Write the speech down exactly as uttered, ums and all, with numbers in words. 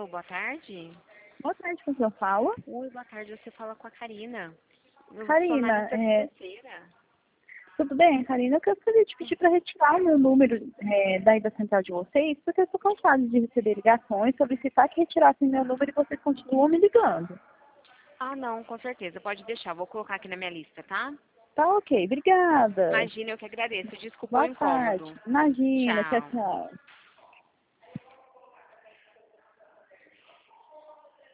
Alô, boa tarde. Boa tarde, com quem eu falo? Oi, boa tarde. Você fala com a Karina. Eu sou Karina, analista é, financeira. tudo bem, Karina? Eu gostaria de pedir para retirar o meu número é, daí da central de vocês, porque eu estou cansada de receber ligações, solicitar que retirassem meu número e vocês continuam me ligando. Ah, não, com certeza. Pode deixar. Vou colocar aqui na minha lista, tá? Tá ok, obrigada. Imagina, eu que agradeço. Desculpa o Boa tarde. incômodo. Imagina, tchau, Tchau. tchau.